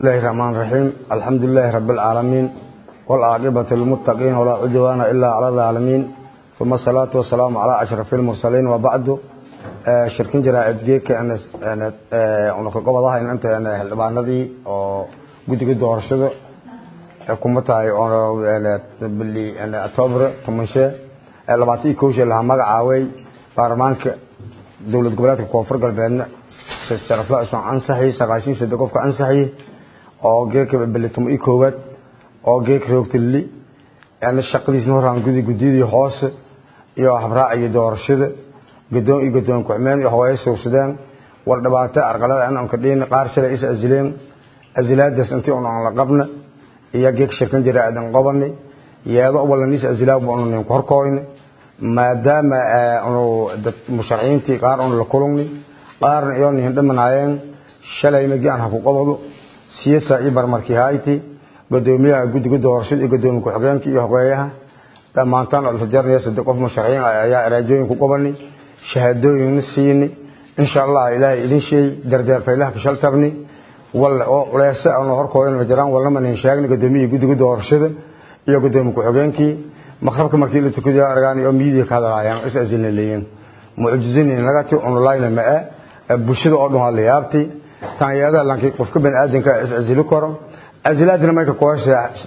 الله الرحمن الرحيم الحمد لله رب العالمين والعاقبة للمتقين ولا عدوان إلا على الظالمين ثم الصلاة والسلام على أشرف المرسلين وبعد شركين جرائد جيك أنا قبضها إن أنت الباندي أو قد ورشة حكومتها أنا باللي أنا أعتبر تمشي لبعتي كوش اللي هم عاوي برمانك دولة قبلات الكوفر قلبنا شرف لا اسمه أنصحي سقاشين صدقوك أنصحي أو جيك باللي تم إيكوات أو جيك روكت اللي يعني الشقدي سنور عن جدي حاس يا حبراء يدور شدة قدون كعمان يحوي سودان والدبعات أرجلات أنا أنكدين قارش رئيس أزلات دس أنتي على قبنا يا جيك شركة جرائد قبني يا ذا أول الناس أزلات بأنهم كهركوين ما دام أنه مشرعين تي قارن لكلوني قارن يوني هندم عين شلي مجان حقوق قبضه سياسة إبر مركيهايتي قدوميها قد ورشد قدوم كحجان كي يحويها لما كان الفجر يصدق في مشرعين يا راجوين كقبني شهادوين نسيني إن شاء الله إلهي إلين شيء دردار في الله كشل تبني ولا يسأل أنه هركوين مجران ولا من إنشاءني قدومي قد ورشد يا قدوم كحجان كي مخربك مركيلة تكذا أرجعني أميدي كذا عيان إسأزين الليين معجزين نجاتي أونلاين ماء بوشيد أردوها ليابتي تانيادا لانكي قفك بين آدم كأزيلو كرو أزيلات لما يكويس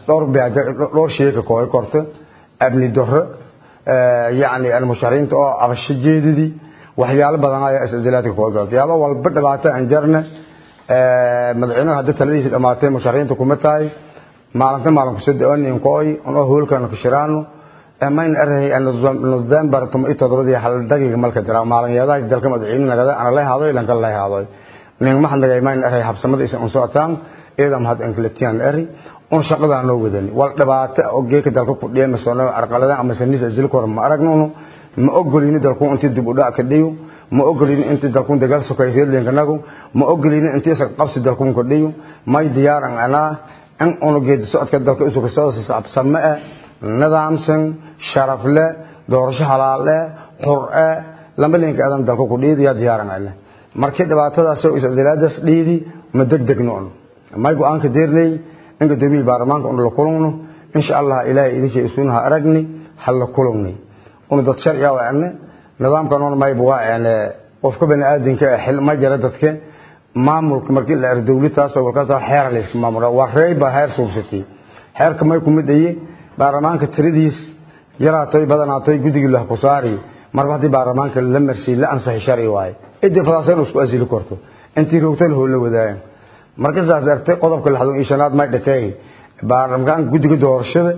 دور شيء كوي كرته أبني دهر يعني المشارين تو عفش جديدي وحيال بدنا يا أزيلات كوي كرته يلا والبدء بعته أنجرنا مدعينا هذا تلذيذ الأماتين مشارين تكمتاي معلم كسد أني كوي أنا هول كانوا كشرانو أمين أرهي أن النظام برتم إتدرودي حل دقيق ملك درا معلم يداك دلك مدعينا كذا أنا لا هذا إلا كلا هذا من ما حد جايين أرهي حبس مد إيش أنصاتهم إذا ما هاد إنكلتيان أرهي أنشق ذا نوجدني والدبعات أوجيك دلك كودية مثلا أرقلا أما سنيس أزيل كورم ما أرجعونه ما أقولين دلكون أنت دبودا كديو ما أقولين أنت دلكون دجال سكايزير لين كناكو ما أقولين أنت سقفس دلكون كديو ما يديار أنا أنا جد سأت كدلك إيش كساس أبسمة نظام سن شرف له دورش حلال له قرآن لما لين كأذن دلكو كديو ديار أنا markii dhibaatadaas oo iscilaadaas dhiidi ma degdegnoon ma go'aan ka deernay in gudoomiye baarlamaanka uu la kulano insha Allah ilaahay idin isuunaha aragni hal la kulano oo dad sharciya waa anna nidaamkan oo may buu aan qofka bani aadinka xil ma jira dadka maamulka markii la dawladdaas oo walkaas xeer la isku maamulo waa reeyba heer suubsatay heerka may ku mid ayay baarlamaanka tiradiis yaraatay badanaatay gudiga la ku saari marbaadii baarlamaanka la marsi la ansaxay sharci waay إدي فلاسين وسكو أزيل كورتو أنتي روتين هو اللي وداين مركز أزرتي قطب كل حدود إيشانات ما يدتاي بارمكان جد ورشة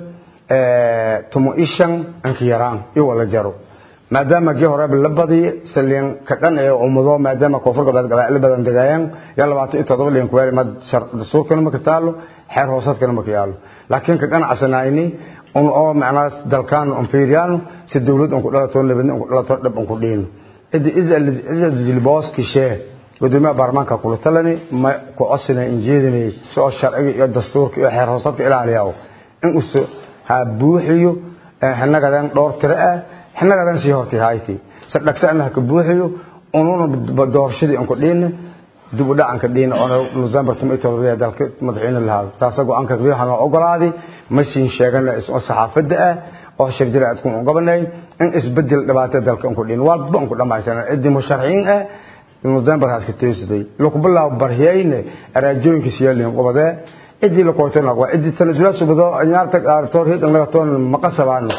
تمو إيشان أنكيران ولا جرو ما دام جه هرب اللبضي سلين كأن عمضوا ما دام كفر قبل اللبض دجايان يلا بعطي تطول لينكواري ما السور كانوا مكتالو حير وسط كانوا مكيالو لكن كأن عسنايني أو معنا دلكان أمفيريانو سدولود أنكو لا تون لبن أنكو لا تون أنكو دين إذا الباص كشاه قدومي برمانك كله تلني ما كأصلنا إنجيلني سو الشرعي الدستور كحراسات إلى عليه إن أس هبوحيو إحنا قدرن دور ترى إحنا قدرن سيهاتي هايتي سبلك سألنا كبوحيو أنون بدور شدي أنكو دين دبودا أنك دين أنا نظام برتم إتوريا ذلك مدعين لهذا تاسقوا أنك غير هنا أقرادي ماشين شغلنا اسمه الصحافة ده أو شرجرة تكون قبلنا إن إسبدل دبعت ذلك أنكو دين وابنكو لما يسنا إدي مشرعين النظام برهاس كتير سدي لو قبلا برهيين أراجعين كسيالهم قبضة إدي لقوتين أقوى إدي تنزلات سبضة أنيارتك أرتور هيك أنك تون مقصب عنه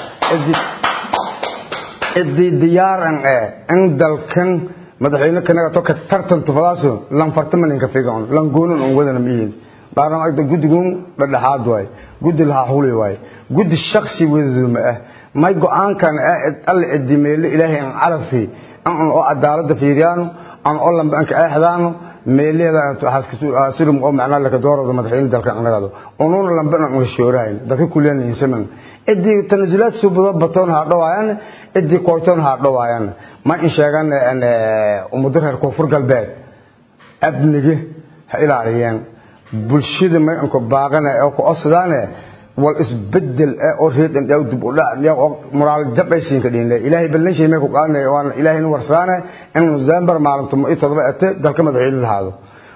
إدي ديار أن ذلكن مدحينك كنا توك ترتن تفلاسو لم فرتمن إنك فيقون لم جونون أنقذنا مين بعدما أقدر جود جون بدل حاد واي جود الحولي واي جود الشخصي وذم ما يقول كان الدميل إلهي أن عرفي أن أدارة فيريانو أن أولم بأنك أحدانو ميلي لا تحسكتو أسيرهم أو معنا لك دورة مدحين ذلك أن هذا ونون لم بأنك مشهورين ده في كلين إنسان إدي تنزلات سبضة بطون هادوين إدي كويتون هادوين ما إن شاء أن ومدرها الكفر قلبات أبنجه إلى عريان بلشيد ما إنكو باغنا أو كأصدانه والإسبدل أرهيد أن يودب لا يا مرال جبيسين كدين إلهي بلن شيء ما يقول أنا وأنا إلهي نورسانه إنه زامبر معلم ثم إتضبعت ذلك مدعين لهذا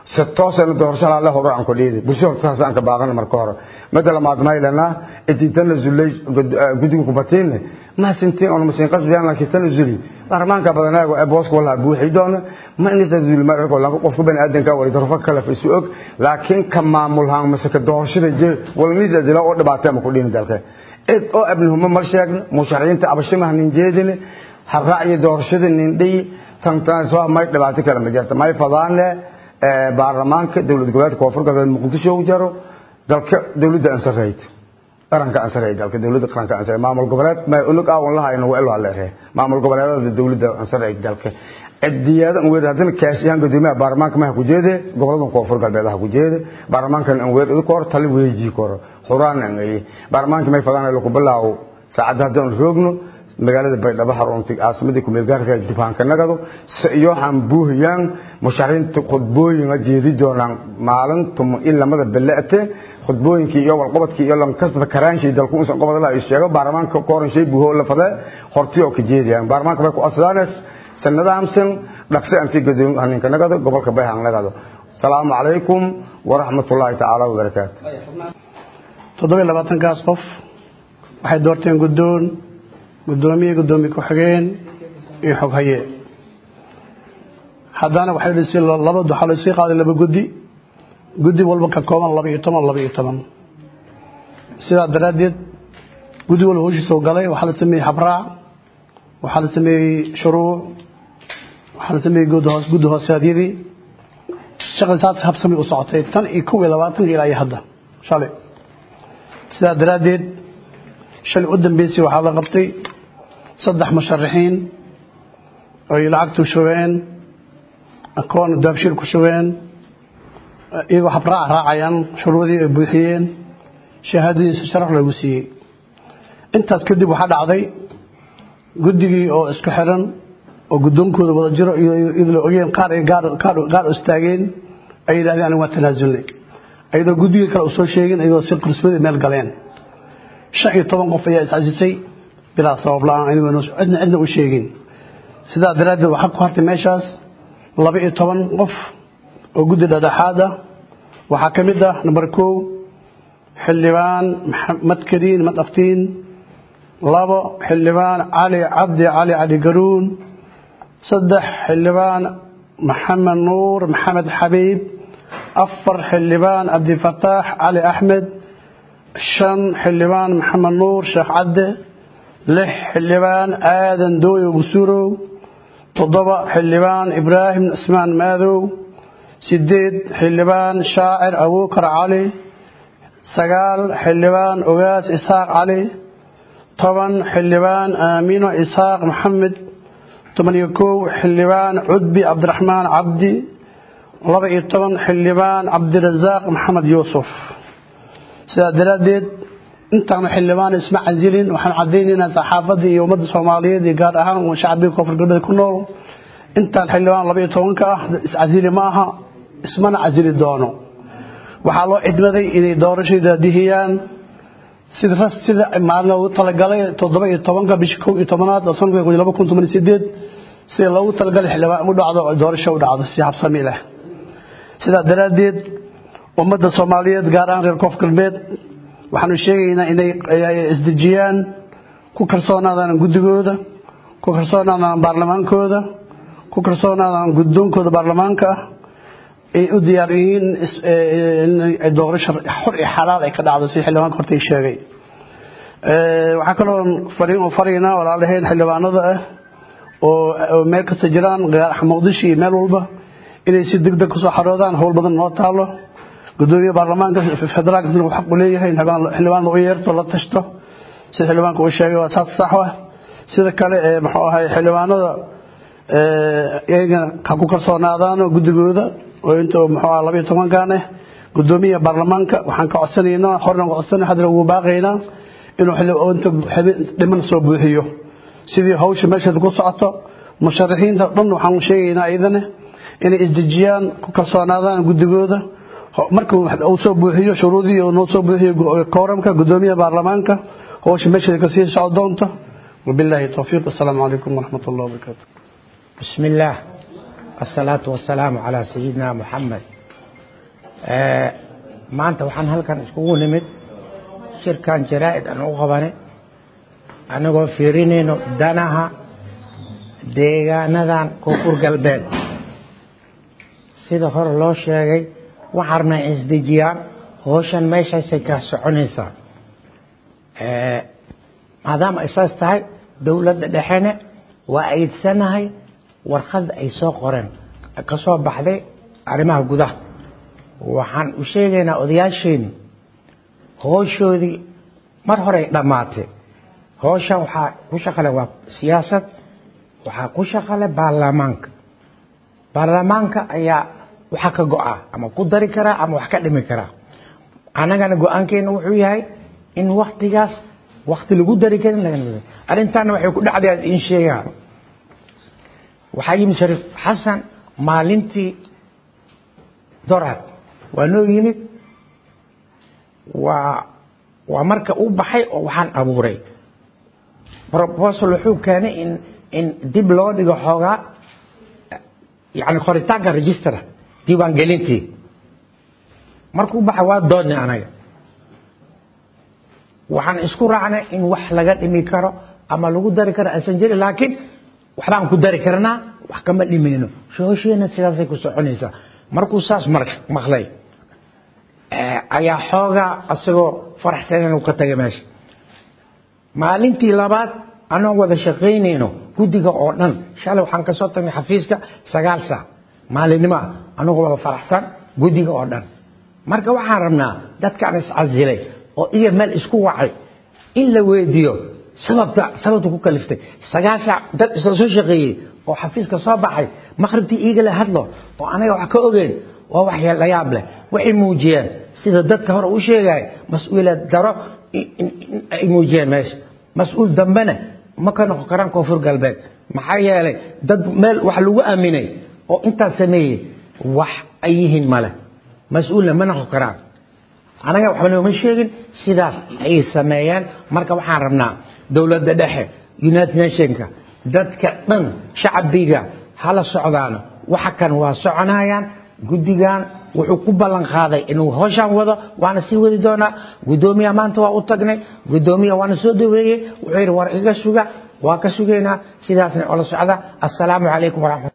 ستوصل دورشان الله هو عن كلية بشوف تحسن كباغنا مركورة مثل ما أدنى لنا إنتي تنزل لي قديم كبتين ما سنتين أنا مسين قصدي أنا كتنزلي برمان كبدنا أبوس ولا أبو حيدان ما نزل ما يقول لك وفق بين أدنى كوري ترفق في السوق لكن كم ملهم مسك دورشان الجيل والميزة جل أود بعتهم كلين ذلك أو ابنهم مرشق مشارين تأبشمه من جديد هالرأي دورشان النندي تنتظر سواء ما يتبعت كلام جرت ما يفضان baarlamaanka dawlad goboleedka koonfur galbeed muqdisho u jaro dalka dawladda ansarayt qaranka ansarayt dalka dawladda qaranka ansarayt maamul goboleed ma unug aan lahayno waa ilaa leeyahay maamul goboleedada dawladda ansarayt dalka cidiyada aan weerardan kaashiyan gudoomiyaha baarlamaanka ma ku jeeday gobolada koonfur galbeed ku jeeday baarlamaankan aan weerar koor tali weeji koro xuraan aan ay baarlamaanka may fadaan la ku bilaaw saacadaha aan roogno magaalada baydhabo xaruntii caasimada ku meel gaarka dufaanka nagado iyo han buuhiyaan mushariinta khudbooyinka jeedi doonaan maalintum ilamada bilaate khudbooyinkii iyo walqabadkii iyo lan kasba karaanshay dalku uusan qabad la sheego baarlamaanka kooran shay buuho la faday hortiyo ka jeediyaan baarlamaanka way ku asdaanas sanada amsan dhaqsi aan fi gadoon haninka nagado gobolka bayhan nagado salaamu calaykum wa rahmatullaahi ta'ala wa barakaatuh 27 kaas qof waxay doorteen gudoomiye ku xigeen iyo xog haye haddana waxay dhisay laba duxal si qaaday laba gudi walba ka kooban 12 sida daraadeed gudi walba hooshii soo galay waxa la sameeyay habraac waxa la sameeyay shuruuc waxa la sameeyay gudi hoosaadiyadii shaqadaas habsami u socotay tan iyo 22 ilaa hadda shalay sida daraadeed shalay u dambeysay waxa la qabtay 3 musharaxiin oo lacagtu shubeen akoon daabshir ku shubeen iyagu habraac raacayaan shuruudii ay buuxiyeen shahaadadiisa sharaf lagu siiyey intaas kadib waxa dhacday guddigii oo isku xiran oo gudoonkooda wada jiro iyo idil ogeen qaar istaageen ay yiraahdeen anigu waa tanaasulnay ayadoo guddiga kale soo sheegeen ayadoo si qarsoodi meel galeen 15 qof ayaa iscajisay bilaa sabab la'aan ayagoo cidna u sheegin sidaa daraadeed waxa ku hartay meeshaas 12 qof oo guddi dhexaad ah waxa kamid ah number 1 xildhibaan maxamed kariin madaftiin 2 xildhibaan cali garuun 3 xildhibaan maxamed nuur maxamed xabiib 4 xildhibaan abdi fataax cali axmed 5 xildhibaan maxamed nuur sheekh cadde 6 xildhibaan aadan dooyo busurow 7 xildhibaan ibraahim ismaan maadow 8 xildhibaan shaacir abuukar cali 9 xildhibaan ogaas isaaq cali 10 xildhibaan aamino isaaq maxamed 11 xildhibaan cudbi cabdiraxmaan cabdi 12 xildhibaan cabdirazaaq maxamed yuusuf sida daraadeed intaan xildhibaan isma cazilin waxaan cadeynayna saxaafadii iyo ummadda Soomaaliyeed iyo gaar ahaan shacabka koonfur galbeed ku nool intaan xildhibaan 12 ka ah iscazili ma aha ismana cazili doono waxa loo idmaday inay doorashada dihiyaan sida maalin loogu talagalay 17 bishii 11aad sanadka 2018 sida loogu talagalay xildhibaan u dhacdo doorasho u dhacdo si habsami leh sida daraadeed ummadda Soomaaliyeed gaar ahaan reer koonfur galbeed waxaanu sheegaynaa inay isdejiyaan ku kalsoonaadaan guddigooda ku kalsoonaadaan baarlamaankooda ku kalsoonaadaan gudoonkooda baarlamaanka ay u diyaar yihiin in doorasho xor iyo xalaal ay ka dhacdo si xildhibaanka hortay sheegay waxa kale oo fariina walaalaheen xildhibaanada ah oo meel kasta jiraan gaar ahaan Muqdisho iyo meel walba inay si degdeg ku soo xaroodaan howl badan noo taalo gudoomiye baarlamaanka federaalka inuu xaq u leeyahay xildhibaan loo yeerto la tashto sida xildhibaanka uu sheegay waa sax ah sida kale muxuu ahay xildhibaanada iyaga ka ku kalsoonaadaan guddigooda oo inta muxuu ahaa 12 gaane gudoomiye baarlamaanka waxaan ka codsanaynaa horna codsanaynaa hadda ugu baaqaynaa inuu inta dhiman soo buuxiyo sidii hawsha meesha ku socoto musharaxiinta dhan waxaan sheegaynaa idana inay isdejiyaan ku kalsoonaadaan guddigooda markuu uu soo buuxiyo shuruudii oo noo soo buuxiyo kooramka gudoomiyaha baarlamaanka hawsha meesha ka sii socdoonto wabillahi tawfiiq assalamu alaykum wa rahmatullahi wa barakatuh bismillah الصلاة والسلام على سيدنا محمد maanta waxaan halkan iskugu nimid shirkan jaraa'id aan u qabanay anagoo fiirinayno danaha deegaanadan koonfur galbeed sida hore loo sheegay waxaan rabnaa isdejiyaan howshan meeshaasay ka soconaysaa maadaama ay saas tahay dowladda dhexena waa ayidsanahay warqadda ay soo qoreen ka soo baxday arrimaha gudaha waxaan u sheegaynaa odayaasheeni howshoodii mar hore ay dhammaatay howshan waxaa ku shaqale waa siyaasad waxaa ku shaqale baarlamaanka ayaa waxa ka go'a ama ku dari karaa ama wax ka dhimi karaa annagana go-aankeena wuxuu yahay in waktigaas wakti lagu dari karin laga arrintaana waxay ku dhacday in sheegaa waxaa yimid shariif xasan maalintii dorad waa noo yimid waa marka uu baxay oo waxaan abuuray proposal wuxuu keenay in dib loo dhigo xoogaa yani qoritaanka registra diiwaan gelintii markuu baxay waa doodnay anaga waxaan isku raacnay in wax laga dhimi karo ama lagu dari karo aysan jirin laakiin waxbaan ku dari karnaa wax kama dhimayno howsheena sidaasay ku soconaysaa markuu saas maqlay ayaa xoogaa asagoo faraxsan inuu ka tagay meesha maalintii labaad anoo wada shaqaynayno guddiga oo dhan shalay waxaan ka soo tagnay xafiiska 9 saac maalinimo anagoo wada faraxsan guddiga oo dhan marka waxaan rabnaa dadkaan iscasilay oo iyo meel isku wacay in la weydiiyo sababta ku kaliftay 9 saac dad isla soo shaqeeyay oo xafiiska soo baxay maqribtii iiga la hadlo oo anaga wax ka ogeyn waa wax la yaab leh waxay muujiyeen sida dadka hore u sheegay mas'uuliyad daro ay muujiyeen meesha mas'uul dambana ma ka noqon karaan koonfur galbeed maxaa yeelay dad meel wax lagu aaminay oo inta sameeyay wax ay yihiin male mas'uulna ma noqon karaan anaga waxba ma sheegin sidaas ay sameeyeen marka waxaan rabnaa dawladda dhexe United Nationska dadka dhan shacbiga hala socdaano waxa kan waa soconayaan guddigan wuxuu ku ballan qaaday inuu howshan wado waana sii wadi doonaa gudoomiyaha maanta waa u tagnay gudoomiyaha waana soo dhaweeyay wuxuu yiri war iga suga waa ka sugeynaa sidaasna oo la socda assalaamu calaykum waraxmatullahi